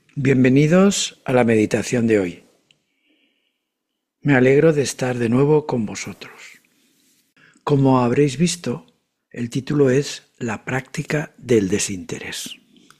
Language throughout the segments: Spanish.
Bienvenidos a la meditación de hoy. Me alegro de estar de nuevo con vosotros. Como habréis visto, el título es La práctica del desinterés.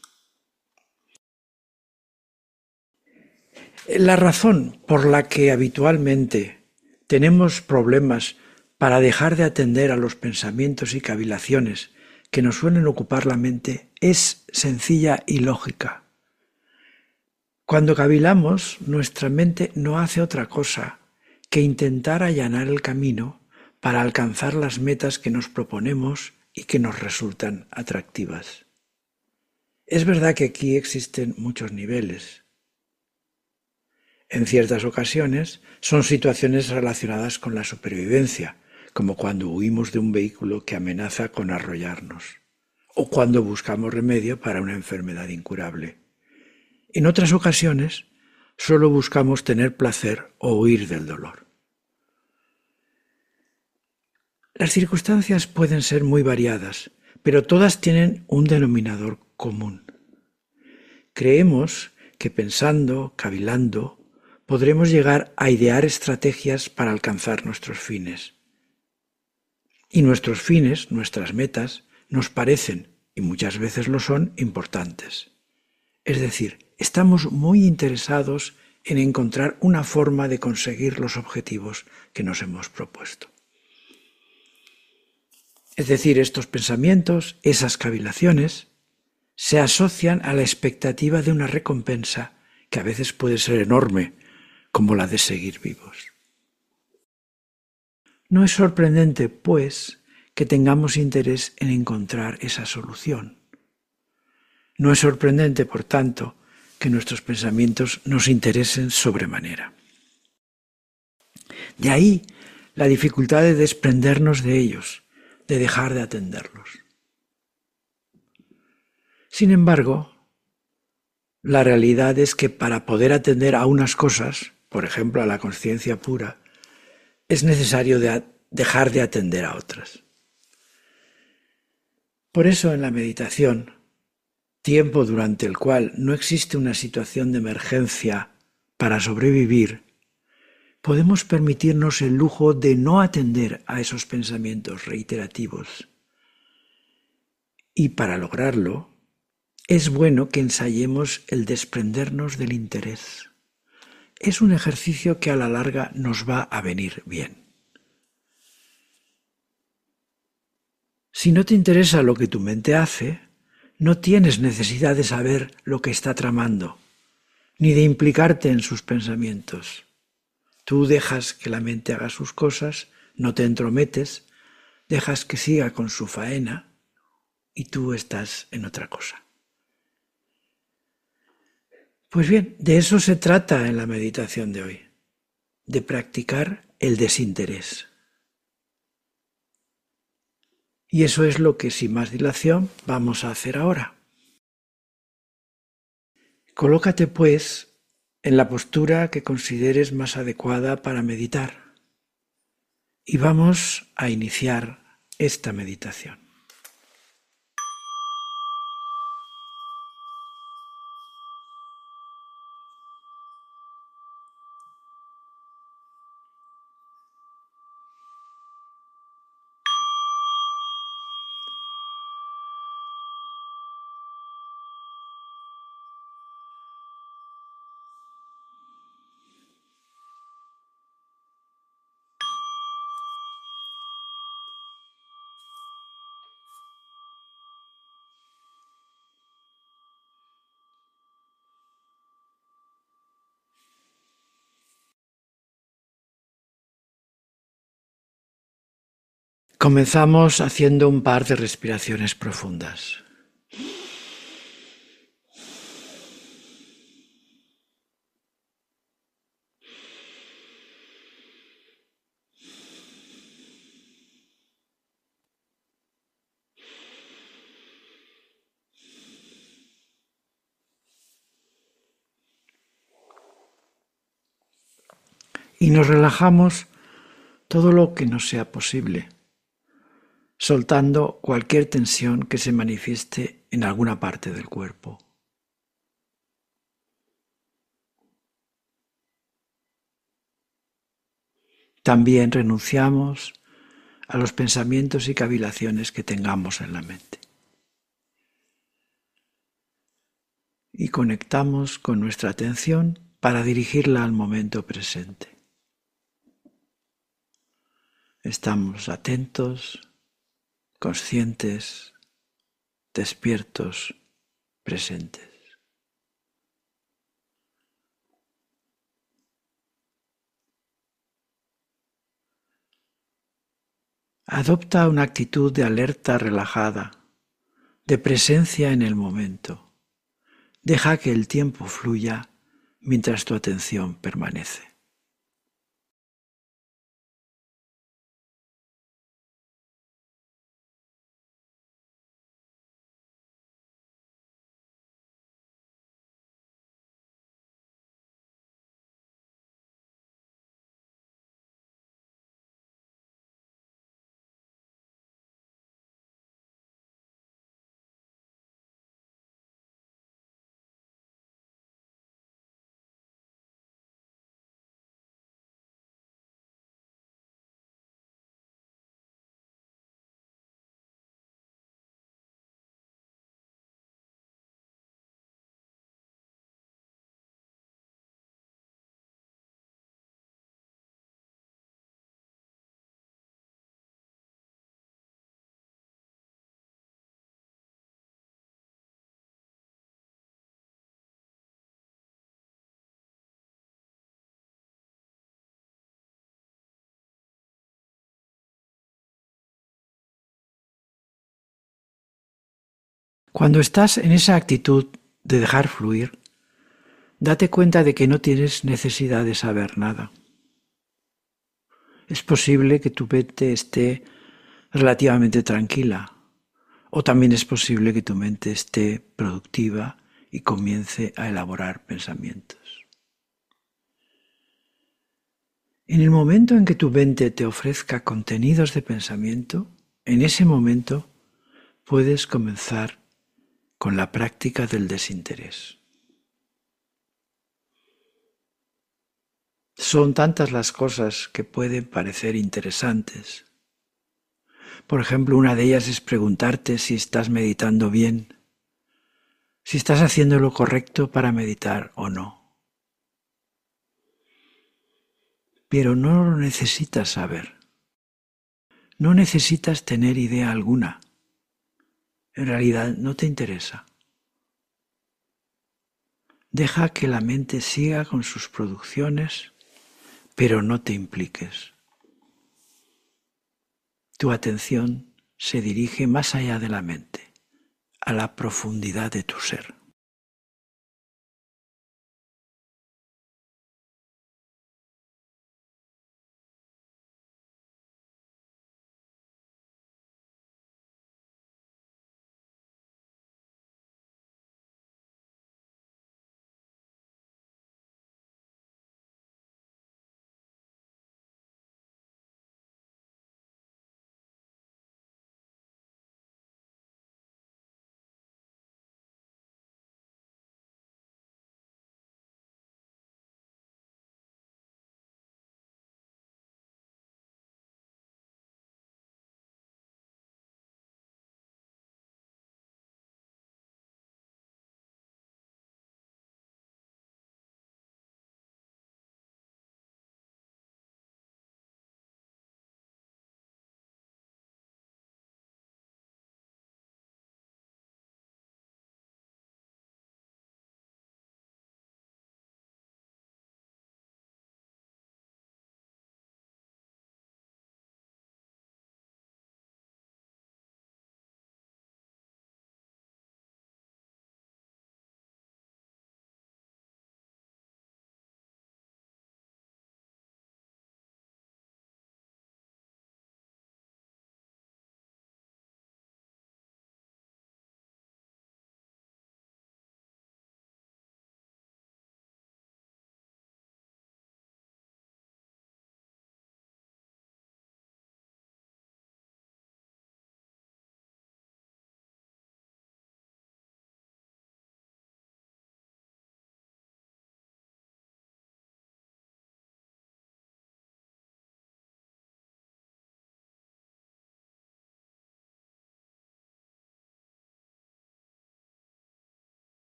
La razón por la que habitualmente tenemos problemas para dejar de atender a los pensamientos y cavilaciones que nos suelen ocupar la mente es sencilla y lógica. Cuando cavilamos, nuestra mente no hace otra cosa que intentar allanar el camino para alcanzar las metas que nos proponemos y que nos resultan atractivas. Es verdad que aquí existen muchos niveles. En ciertas ocasiones son situaciones relacionadas con la supervivencia, como cuando huimos de un vehículo que amenaza con arrollarnos, o cuando buscamos remedio para una enfermedad incurable. En otras ocasiones, solo buscamos tener placer o huir del dolor. Las circunstancias pueden ser muy variadas, pero todas tienen un denominador común. Creemos que pensando, cavilando, podremos llegar a idear estrategias para alcanzar nuestros fines. Y nuestros fines, nuestras metas, nos parecen, y muchas veces lo son, importantes. Es decir, estamos muy interesados en encontrar una forma de conseguir los objetivos que nos hemos propuesto. Es decir, estos pensamientos, esas cavilaciones, se asocian a la expectativa de una recompensa que a veces puede ser enorme, como la de seguir vivos. No es sorprendente, pues, que tengamos interés en encontrar esa solución. No es sorprendente, por tanto, que nuestros pensamientos nos interesen sobremanera. De ahí la dificultad de desprendernos de ellos, de dejar de atenderlos. Sin embargo, la realidad es que para poder atender a unas cosas, por ejemplo a la conciencia pura, es necesario dejar de atender a otras. Por eso en la meditación, tiempo durante el cual no existe una situación de emergencia para sobrevivir, podemos permitirnos el lujo de no atender a esos pensamientos reiterativos. Y para lograrlo, es bueno que ensayemos el desprendernos del interés. Es un ejercicio que a la larga nos va a venir bien. Si no te interesa lo que tu mente hace, no tienes necesidad de saber lo que está tramando, ni de implicarte en sus pensamientos. Tú dejas que la mente haga sus cosas, no te entrometes, dejas que siga con su faena y tú estás en otra cosa. Pues bien, de eso se trata en la meditación de hoy, de practicar el desinterés. Y eso es lo que, sin más dilación, vamos a hacer ahora. Colócate, pues, en la postura que consideres más adecuada para meditar. Y vamos a iniciar esta meditación. Comenzamos haciendo un par de respiraciones profundas. Y nos relajamos todo lo que nos sea posible, soltando cualquier tensión que se manifieste en alguna parte del cuerpo. También renunciamos a los pensamientos y cavilaciones que tengamos en la mente. Y conectamos con nuestra atención para dirigirla al momento presente. Estamos atentos, conscientes, despiertos, presentes. Adopta una actitud de alerta relajada, de presencia en el momento. Deja que el tiempo fluya mientras tu atención permanece. Cuando estás en esa actitud de dejar fluir, date cuenta de que no tienes necesidad de saber nada. Es posible que tu mente esté relativamente tranquila, o también es posible que tu mente esté productiva y comience a elaborar pensamientos. En el momento en que tu mente te ofrezca contenidos de pensamiento, en ese momento puedes comenzar con la práctica del desinterés. Son tantas las cosas que pueden parecer interesantes. Por ejemplo, una de ellas es preguntarte si estás meditando bien, si estás haciendo lo correcto para meditar o no. Pero no lo necesitas saber. No necesitas tener idea alguna. En realidad no te interesa. Deja que la mente siga con sus producciones, pero no te impliques. Tu atención se dirige más allá de la mente, a la profundidad de tu ser.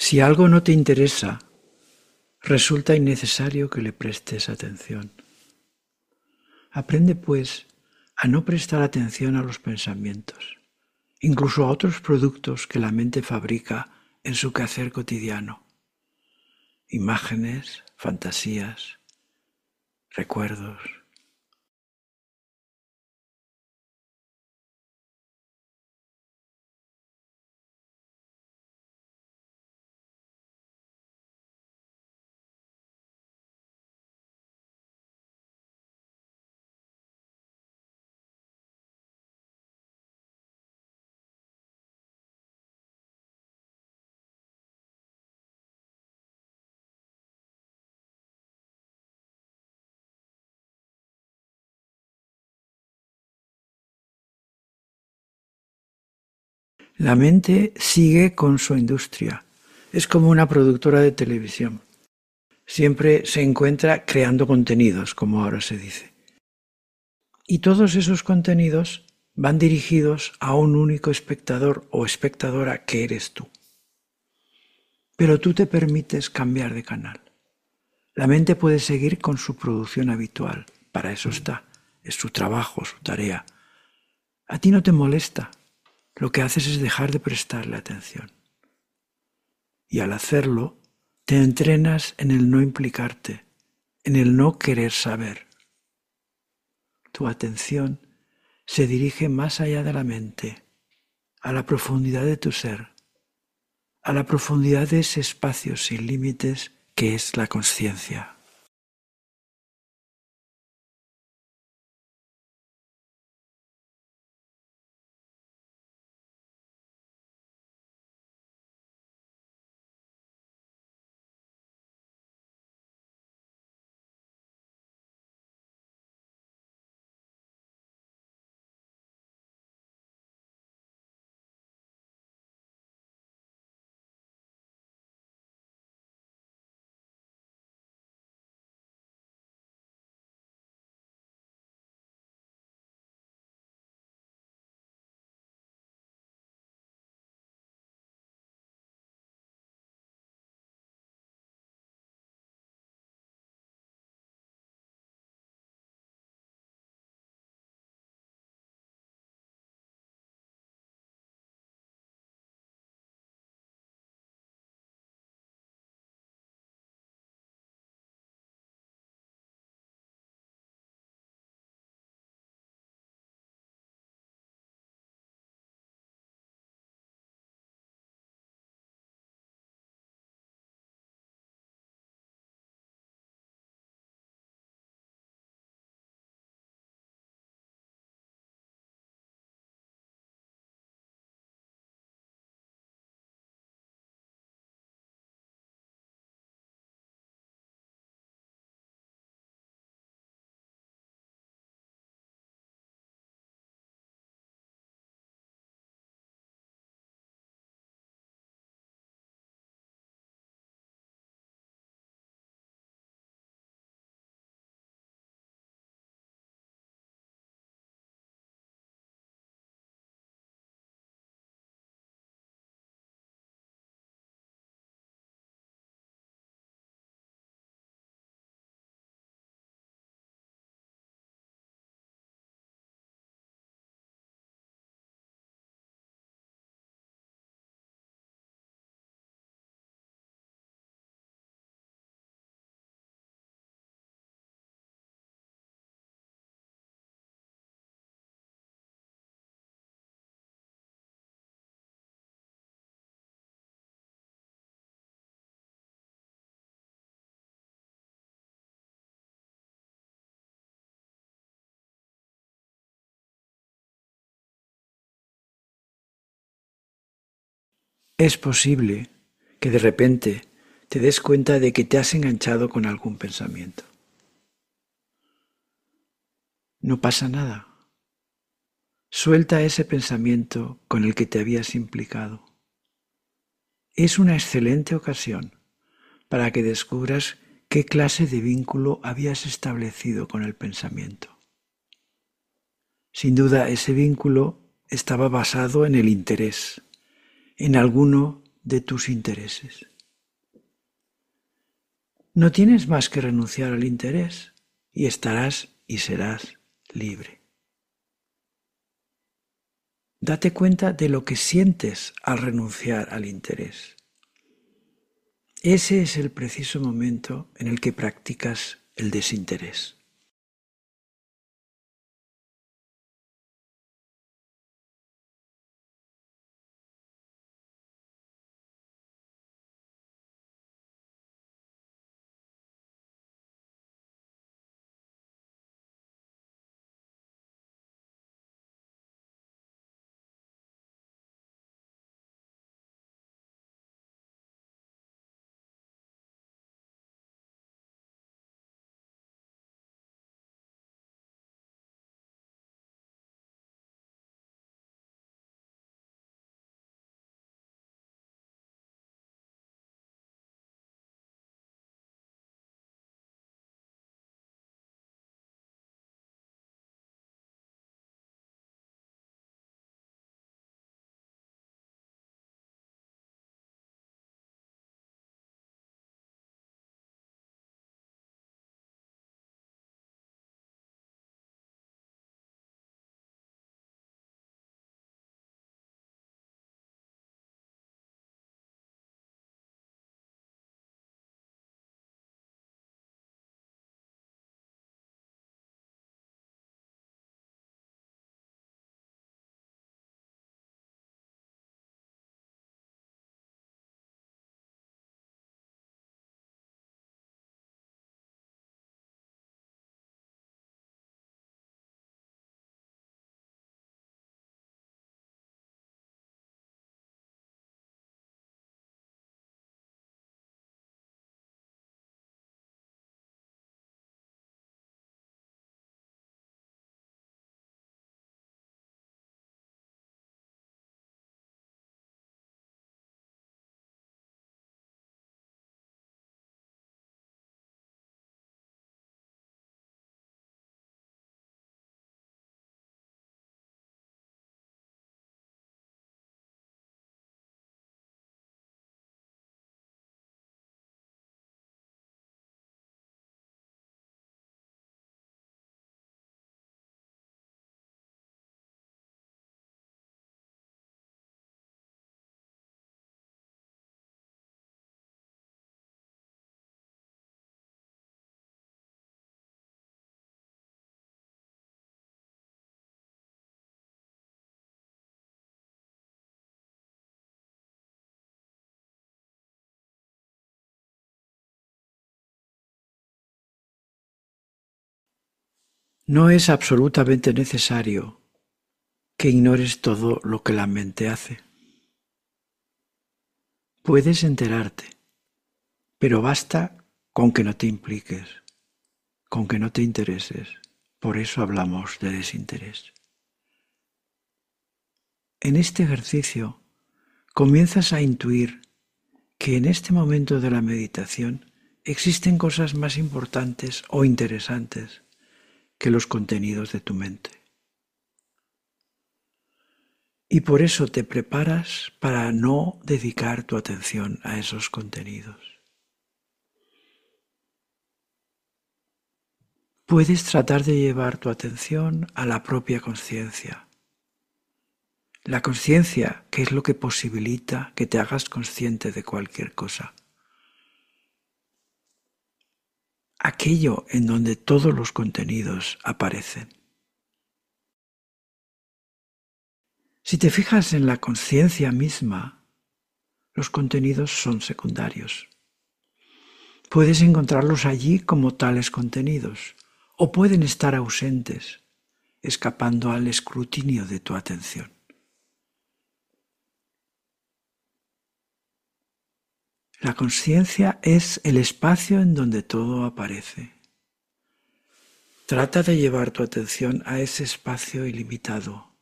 Si algo no te interesa, resulta innecesario que le prestes atención. Aprende, pues, a no prestar atención a los pensamientos, incluso a otros productos que la mente fabrica en su quehacer cotidiano. Imágenes, fantasías, recuerdos. La mente sigue con su industria. Es como una productora de televisión. Siempre se encuentra creando contenidos, como ahora se dice. Y todos esos contenidos van dirigidos a un único espectador o espectadora que eres tú. Pero tú te permites cambiar de canal. La mente puede seguir con su producción habitual. Para eso está. Es su trabajo, su tarea. A ti no te molesta. Lo que haces es dejar de prestarle atención. Y al hacerlo, te entrenas en el no implicarte, en el no querer saber. Tu atención se dirige más allá de la mente, a la profundidad de tu ser, a la profundidad de ese espacio sin límites que es la consciencia. Es posible que de repente te des cuenta de que te has enganchado con algún pensamiento. No pasa nada. Suelta ese pensamiento con el que te habías implicado. Es una excelente ocasión para que descubras qué clase de vínculo habías establecido con el pensamiento. Sin duda, ese vínculo estaba basado en el interés, en alguno de tus intereses. No tienes más que renunciar al interés y estarás y serás libre. Date cuenta de lo que sientes al renunciar al interés. Ese es el preciso momento en el que practicas el desinterés. No es absolutamente necesario que ignores todo lo que la mente hace. Puedes enterarte, pero basta con que no te impliques, con que no te intereses. Por eso hablamos de desinterés. En este ejercicio comienzas a intuir que en este momento de la meditación existen cosas más importantes o interesantes que los contenidos de tu mente. Y por eso te preparas para no dedicar tu atención a esos contenidos. Puedes tratar de llevar tu atención a la propia conciencia. La conciencia, que es lo que posibilita que te hagas consciente de cualquier cosa. Aquello en donde todos los contenidos aparecen. Si te fijas en la conciencia misma, los contenidos son secundarios. Puedes encontrarlos allí como tales contenidos, o pueden estar ausentes, escapando al escrutinio de tu atención. La conciencia es el espacio en donde todo aparece. Trata de llevar tu atención a ese espacio ilimitado,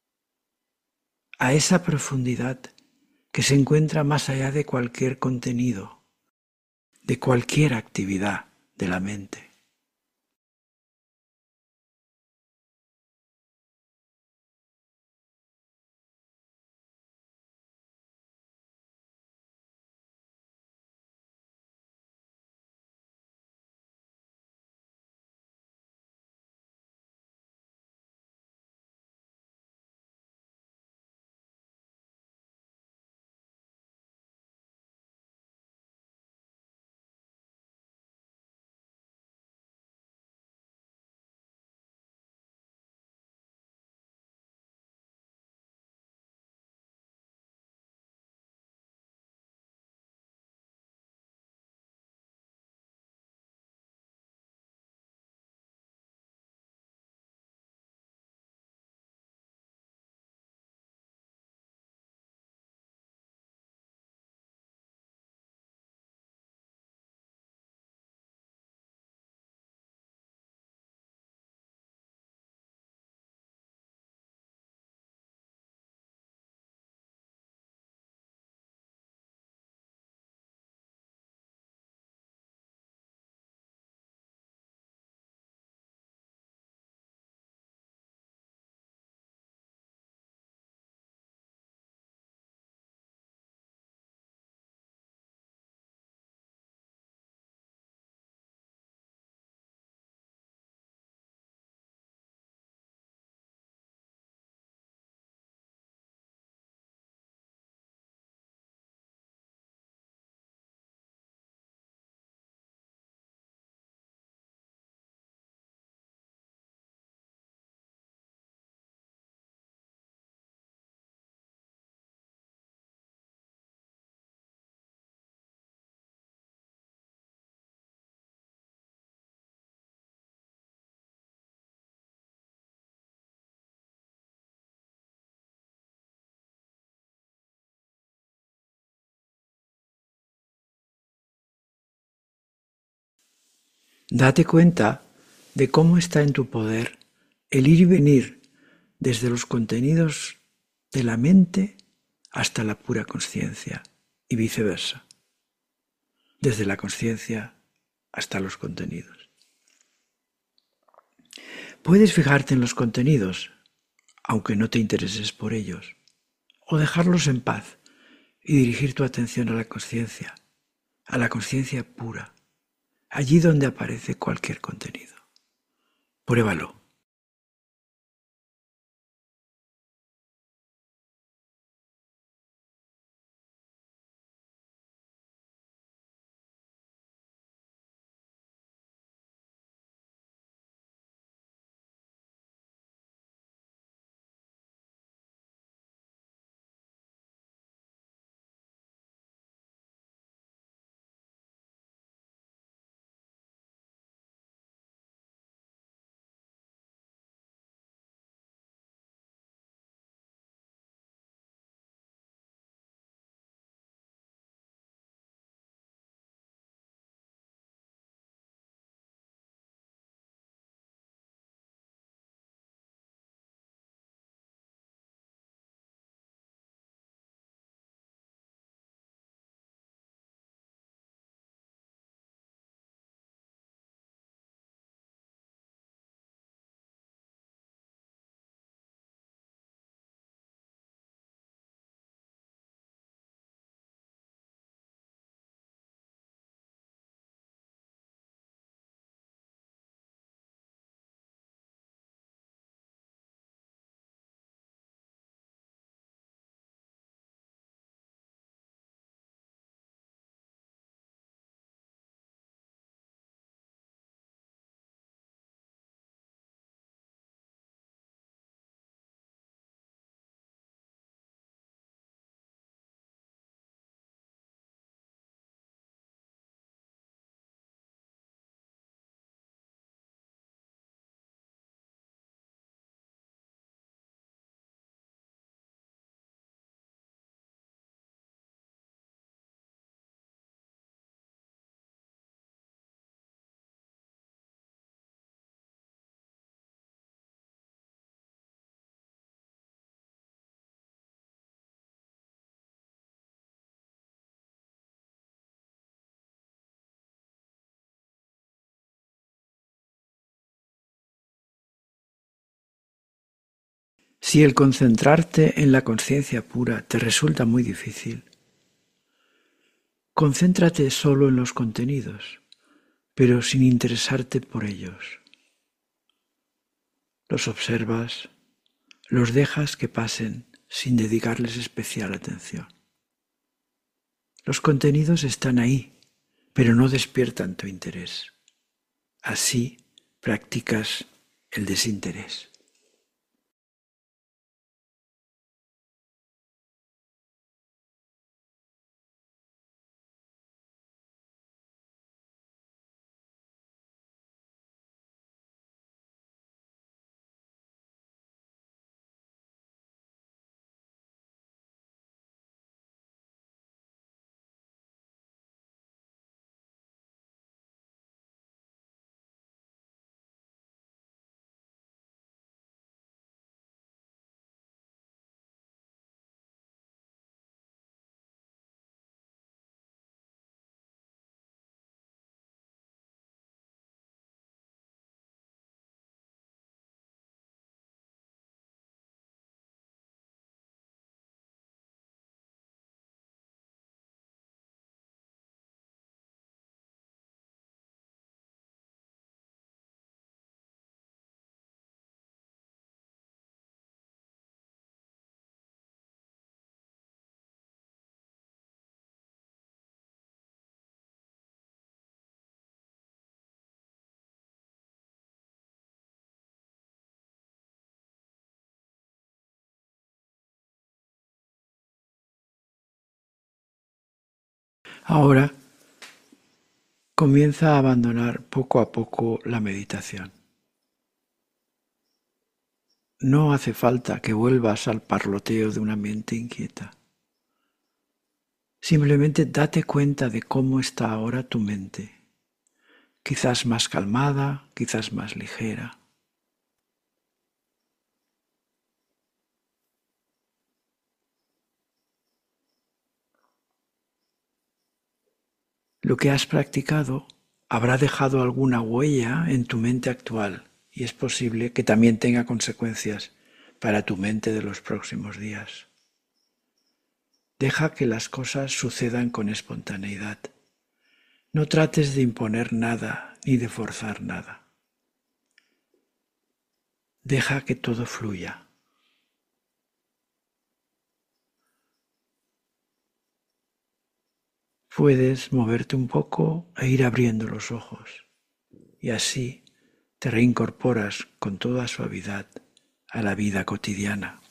a esa profundidad que se encuentra más allá de cualquier contenido, de cualquier actividad de la mente. Date cuenta de cómo está en tu poder el ir y venir desde los contenidos de la mente hasta la pura conciencia y viceversa, desde la conciencia hasta los contenidos. Puedes fijarte en los contenidos, aunque no te intereses por ellos, o dejarlos en paz y dirigir tu atención a la conciencia pura, allí donde aparece cualquier contenido. Pruébalo. Si el concentrarte en la conciencia pura te resulta muy difícil, concéntrate solo en los contenidos, pero sin interesarte por ellos. Los observas, los dejas que pasen sin dedicarles especial atención. Los contenidos están ahí, pero no despiertan tu interés. Así practicas el desinterés. Ahora comienza a abandonar poco a poco la meditación. No hace falta que vuelvas al parloteo de una mente inquieta. Simplemente date cuenta de cómo está ahora tu mente, quizás más calmada, quizás más ligera. Lo que has practicado habrá dejado alguna huella en tu mente actual y es posible que también tenga consecuencias para tu mente de los próximos días. Deja que las cosas sucedan con espontaneidad. No trates de imponer nada ni de forzar nada. Deja que todo fluya. Puedes moverte un poco e ir abriendo los ojos y así te reincorporas con toda suavidad a la vida cotidiana.